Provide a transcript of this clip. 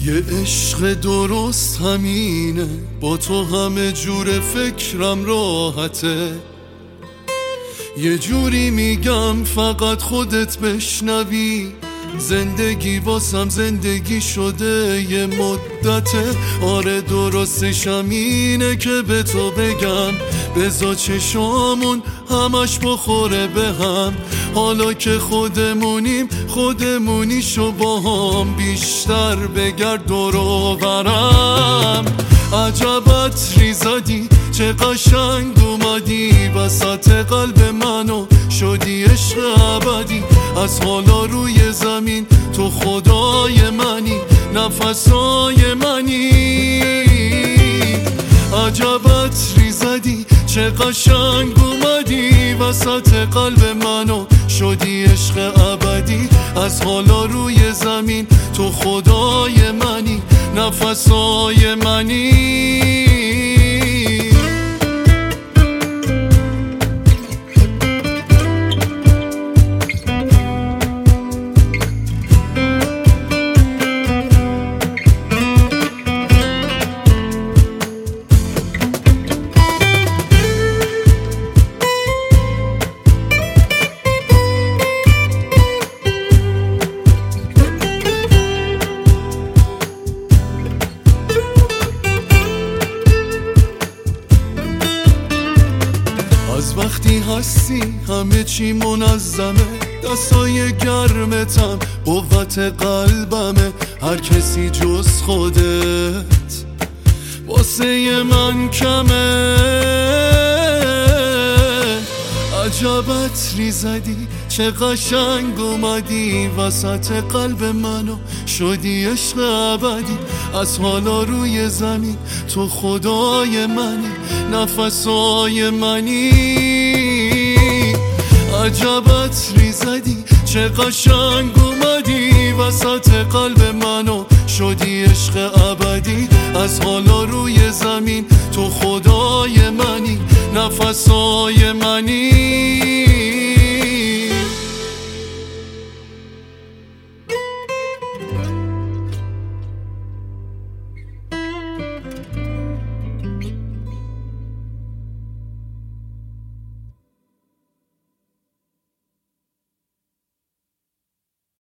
یه عشق درست همینه، با تو همه جور فکرم راحته. یه جوری میگم فقط خودت بشنوی، زندگی واسم زندگی شده یه مدته. آره درستش همینه که به تو بگم، بذار چشامون همش بخوره به هم. حالا که خودمونیشو با هم بیشتر بگرد دور و برم. عجبت ریزدی چه قشنگ اومدی وسط قلب منو شدی عشق ابدی. از حالا روی زمین تو خدای منی، نفسای منی. عجبت ریزدی چه قشنگ اومدی وسط قلب منو شدی عشق ابدی. از حالا روی زمین تو خدای منی، نفسای منی. از وقتی هستی همه چی منظمه، دستای گرمتم قوت قلبمه. هر کسی جز خودت واسه من کمه. عجبت ریزدی چه قشنگ اومدی وسط قلب منو شدی عشق ابدی. از حالا روی زمین تو خدای منی، نفسای منی. عجبت ریزدی چه قشنگ اومدی وسط قلب منو شدی عشق ابدی. از حالا روی زمین تو خدای منی، نفسای منی.